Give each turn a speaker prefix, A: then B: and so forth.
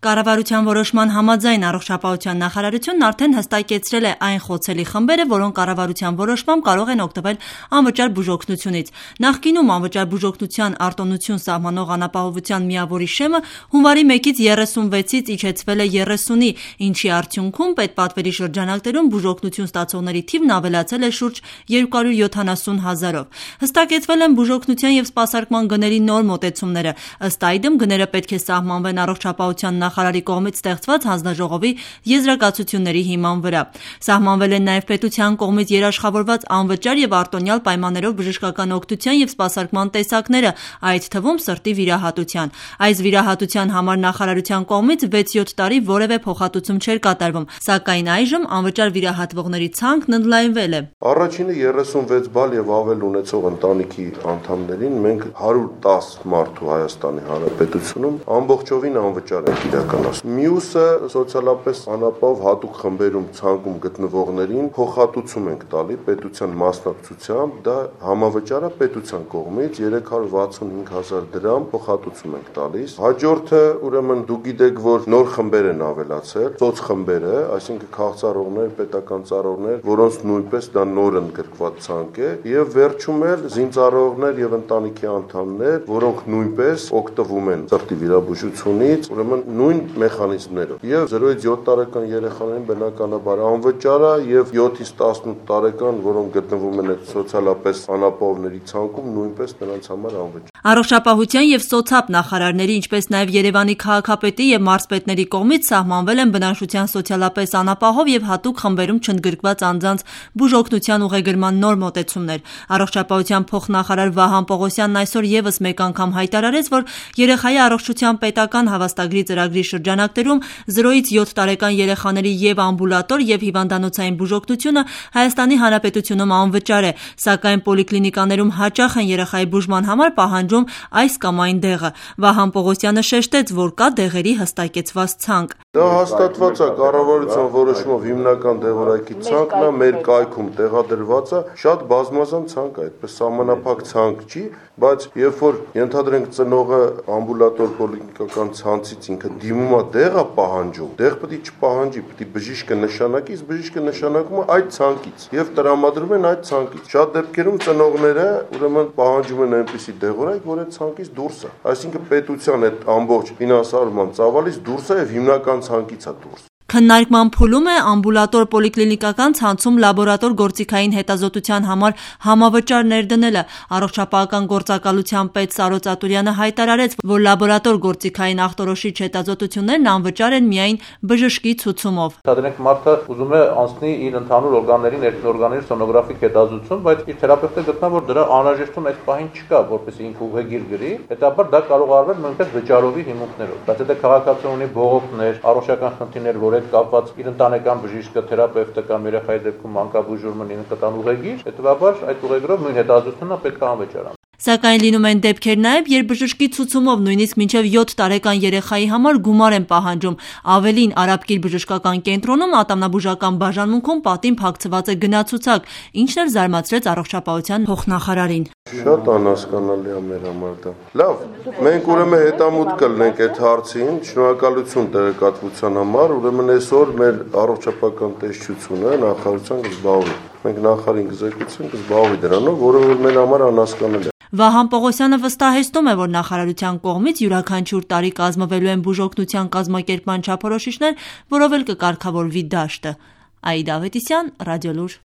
A: Կառավարության որոշման համաձայն առողջապահության նախարարությունն արդեն հստակեցրել է այն խոցելի խմբերը, որոնք կառավարության որոշմամբ կարող են օգտվել անվճար բուժօգնությունից։ Նախկինում անվճար բուժօգնության արտոնություն սահմանող անապահովության միավորի շեմը հունվարի 1-ից 36-ից իջեցվել է 30-ի, ինչի արդյունքում պետպատվերի շրջանակներում բուժօգնություն ստացողների թիվն ավելացել է շուրջ 270 հազարով։ Հստակեցվել են բուժօգնության և սպասարկման գների նոր մոտեցումները։ Ըստ այդմ գները պետք է սահմանվեն առողջապահության նախարարի կողմից ստեղծված հանձնաժողովի եզրակացությունների հիման վրա։ Սահմանվել են նաև պետության կողմից երաշխավորված անվճար և արտոնյալ պայմաններով բժշկական օգնության և սպասարկման տեսակները, այդ թվում սրտի վիրահատության։ Այս վիրահատության համար նախարարության կողմից 6-7 տարի որևէ փոխհատուցում չէր կատարվում, սակայն այժմ անվճար վիրահատվողների ցանկն ընդլայնվել է։
B: Առաջինը 36 բալ և ավել ունեցող ընտանիքի անդամներին մենք 110 մարդու Հայաստանի Հանրապետությունում ամբողջովին անվճար ենք իրականացնում։ Մյուսը սոցիալապես անապահով հատուկ խմբերում ցանկում գտնվողներին փոխհատուցում ենք տալի պետության մասնակցությամբ, դա համավճարա պետության կողմից 365,000 դրամ փոխհատուցում ենք տալիս։ Հաջորդը, ուրեմն դուք գիտեք, որ նոր խմբեր են ավելացել, սոցխմբերը, այսինքն քաղցառողներ, պետական ծառայողներ, որոնց նույնպես դա նոր ընդգրկված ցանկ է, եւ վերջում էլ զինծառայողներ եւ ընտանիքի անդամներ, որոնք նույնպես օգտվում են սրտի վիրաբուժությունից, ուրեմն նույն մեխանիզմներով։ Եվ 0-ից 7 տարեկան երեխաներին բնականաբար անվճար է եւ 7-ից 18 տարեկան, որոնք գտնվում են սոցիալապես անապահովների ցանկում, նույնպես նրանց համար անվճար։
A: Առողջապահության և սոցապ նախարարների, ինչպես նաև Երևանի քաղաքապետի և մարզպետների կողմից սահմանվել են բնաշության սոցիալապես անապահով և հատուկ խմբերում չընդգրկված անձանց բուժօգնության ուղեգրման նոր մոտեցումներ։ Առողջապահության փոխնախարար Վահան Պողոսյանն այսօր ևս մեկ անգամ հայտարարեց, որ երեխայի առողջության պետական հավաստագրի ծրագրի շրջանակներում 0-ից 7 տարեկան երեխաների և ամբուլատոր և հիվանդանոցային բուժօգնությունը Հայաստանի Հանրապետությունում անվճար է, սակայն պոլիկլինիկաներում հաճախ են երեխայի բուժման համար պահանջում այս կամ այն դեղը։ Վահան Պողոսյանը շեշտեց, որ կա դեղերի հստակեցված ցանկ։
B: Դա հաստատված է կառավարության որոշումով հիմնական դեղորայքի ցանկն է, մեր կայքում տեղադրված է, շատ բազմազան ցանկ է, այդպես սահմանափակ ցանկ չի, բայց երբ որ ենթադրենք ծնողը ամբուլատոր պոլիկլինիկական ցանցից ինքը դիմում է դեղ է պահանջում, դեղ պետք է չպահանջի, պետք է բժիշկը նշանակի, բժիշկը նշանակում է այդ ցանկից եւ տրամադրում են այդ ցանկից։ Շատ դեպքերում ծնողները ուրեմն պահանջում են այնպիսի դեղորայք, որ այդ ցանկից դուրս է, այսինքն պետության այդ ամբողջ ֆինանսավորման ծավալից դուրս է եւ հիմնական ցանկից է դուրս։
A: Քննարկման փուլում է ամբուլատոր պոլիկլինիկական ցանցում լաբորատոր գործիքային հետազոտության համար համավճար ներդնելը։ Առողջապահական գործակալության պետ Սարո Ծատուրյանը հայտարարեց, որ լաբորատոր գործիքային ախտորոշիչ հետազոտություններն անվճար են միայն բժշկի ցուցումով։
C: Դրանք մարդը ուզում է անցնի իր ընդհանուր օրգանների, ներքին օրգանների սոնոգրաֆիկ հետազոտություն, բայց իր թերապևտը գտնա, որ դրա անհրաժեշտություն այդ պահին չկա, որպեսզի ինքը ուղեգիր գրի, հետաբար դա կարող է արվել նույնպես վճարովի հիմունքներով։ Բայց դա քաղաքացիական ունի բողոքներ, առողջական խնդիրներ, որ այդ կապված իր ընտանեկան բժիշկը, թերապևտը կամ երեխայի դեպքում մանկաբուժումը ինքը տան ուղեգիր, հետաբար այդ ուղեգրով նույն հետազոտությունը պետք է անվճար է։
A: Սակայն լինում են դեպքեր նաև, երբ բժշկի ցուցումով նույնիսկ մինչև 7 տարեկան երեխայի համար գումար են պահանջում։ Ավելին, Արաբկիր բժշկական կենտրոնում ատամնաբուժական բաժանմունքում պատին փակցված է գնացուցակ, ինչն էլ զարմացրեց առողջապահության փոխնախարարին։
B: Շատ անհասկանալի է մեր համար դա։ Լավ, մենք ուրեմն հետամուտ կլինենք այդ հարցին, շնորհակալություն տեղեկատվության համար, ուրեմն այսօր մեր առողջապահական տեսչությունը նախարարության կզբաղվի։ Մենք նախարարին կզեկուցենք, կզբաղվի դրանով, որը մեր համար անհասկանալի է։
A: Վահան Պողոսյանը վստահեցնում է, որ նախարարության կողմից յուրաքանչյուր տարի կազմվելու են բուժօգնության կազմակերպման չափորոշիչներ, որով էլ կկարգավորվի դաշտը։ Աիդա Ավետիսյան, Ռադիոլուր։